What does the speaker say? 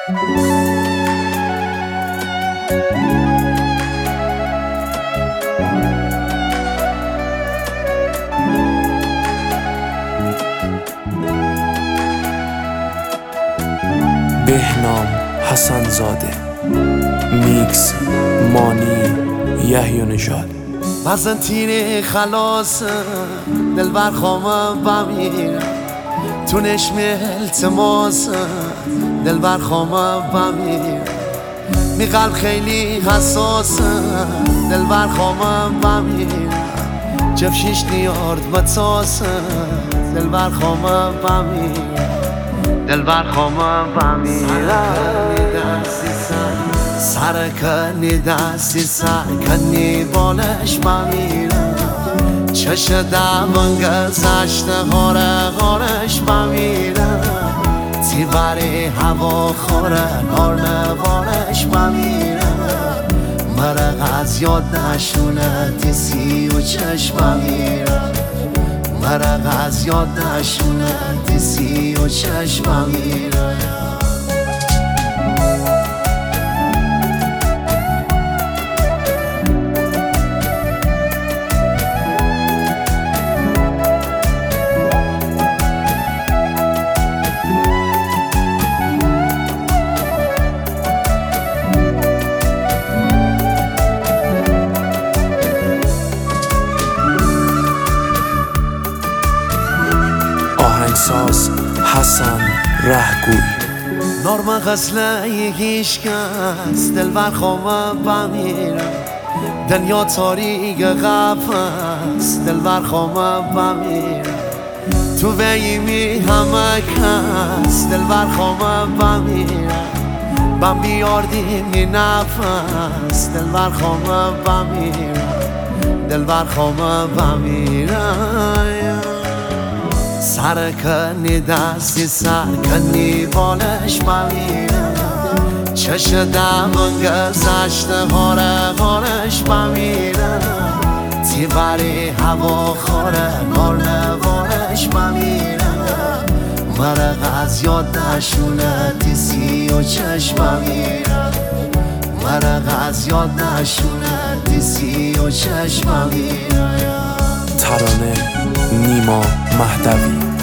بهنام حسن زاده، میکس مانی یحیی نژاد. بزنتین خلاص دلبر خوامم بمیرم، تو نشم التماس دلبر خوامم بمیرم، می قلب خیلی حساس دلبر خوامم بمیرم، جفشیش نیارد متاس دلبر خوامم بمیرم، دلبر خوامم بمیرم، سرکنی دستی سرکنی بالش بمیرم، چش دمون گذشته غارش بمیرم، تیوری هوا خوره کارنوارش بمیرم، مرق از یاد نشونه دیسی و چشم بمیرم، مرق از یاد نشونه دیسی و چشم بمیرم. آهنگساز حسن رهگوی. نرم غزله یکیش کس دلبر خوامم بمیرم، دنیا تاریک قفص دلبر خوامم بمیرم، تو ویمی همه کس دلبر خوامم بمیرم، بم بیاردیم می نفس دلبر خوامم بمیرم، دلبر خوامم بمیرم، سرکنی دستی سرکنی بالش بمیرم، چش دمون گذشته غارش بمیرم، تیوری هوا خوره کارنوارش بمیرم، مرق از یاد نشونه دیسی و چشم بمیرم، مرق از یاد نشونه دیسی و چشم بمیرم. ترانه نیما مهدوی.